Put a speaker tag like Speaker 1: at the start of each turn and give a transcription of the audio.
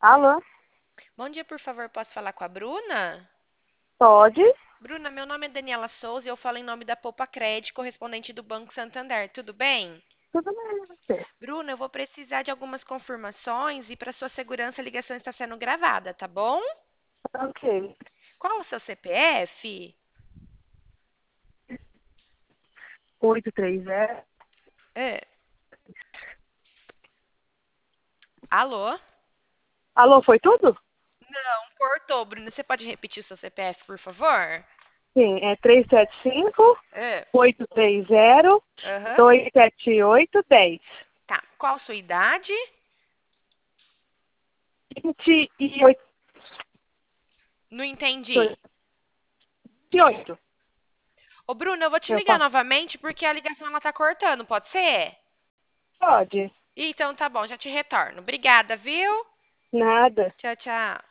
Speaker 1: Alô?
Speaker 2: Bom dia, por favor, posso falar com a Bruna?
Speaker 1: Pode?
Speaker 2: Bruna, meu nome é Daniela Souza e eu falo em nome da Poupa Cred, correspondente do Banco Santander. Tudo bem?
Speaker 1: Tudo bem, e você?
Speaker 2: Bruna, eu vou precisar de algumas confirmações e para sua segurança a ligação está sendo gravada, tá bom?
Speaker 1: Ok.
Speaker 2: Qual o seu CPF?
Speaker 1: 830.
Speaker 2: É. Alô?
Speaker 1: Alô, foi tudo?
Speaker 2: Não, cortou, Bruna. Você pode repetir o seu CPF, por favor?
Speaker 1: Sim, é 375
Speaker 2: É.
Speaker 1: 830
Speaker 2: Aham.
Speaker 1: 278 10.
Speaker 2: Tá. Qual a sua idade?
Speaker 1: 28.
Speaker 2: Não entendi.
Speaker 1: 28.
Speaker 2: Ô, Bruna, eu vou te
Speaker 1: Eu
Speaker 2: ligar
Speaker 1: faço.
Speaker 2: novamente porque a ligação ela tá cortando, pode ser?
Speaker 1: Pode.
Speaker 2: Então tá bom, já te retorno. Obrigada, viu?
Speaker 1: Nada.
Speaker 2: Tchau, tchau.